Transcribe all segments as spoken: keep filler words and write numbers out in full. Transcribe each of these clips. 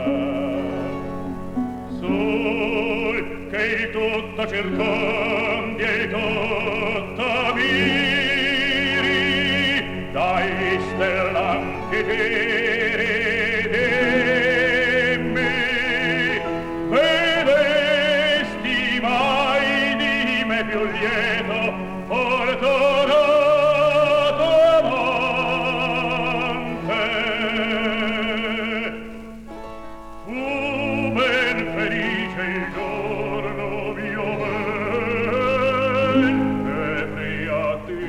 Sol che il tutto circondi e il tutto miri, dai stellanti giri dimmi, vedesti mai di me più lieto fortunato amante? Fu ben felice il giorno mio ben che friati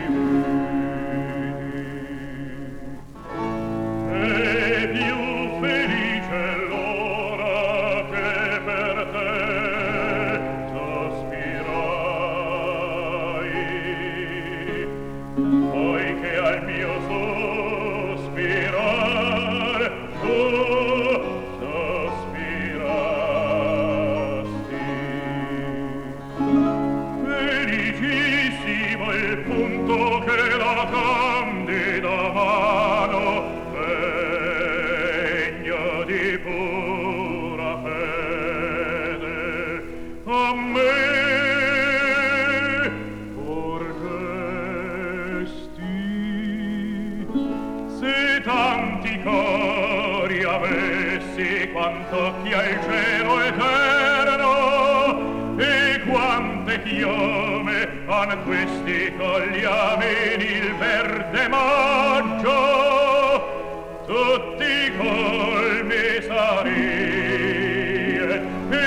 e più felice l'ora che per te sospirai, poiché al mio sospirar tu sospirasti. Felicissimo il punto che la candida mano degna di pura fede a me porgesti. Se tanti cori avessi quant'occhi al cielo eterno e quante chiome han questi cogli ameni il verde maggio, tutti colmi sarie e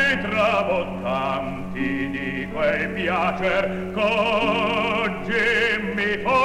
trabottanti di quel piacer qu'oggi mi fa